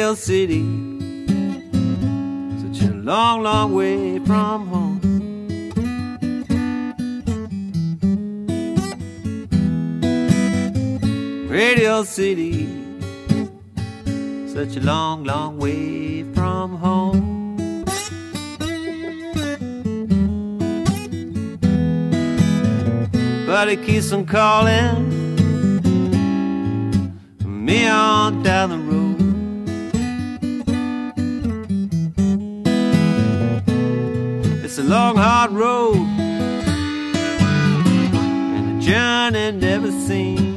Radio City, such a long, long way from home. Radio City, such a long, long way from home. But it keeps on calling me on down the road. It's a long, hard road, and the journey never seems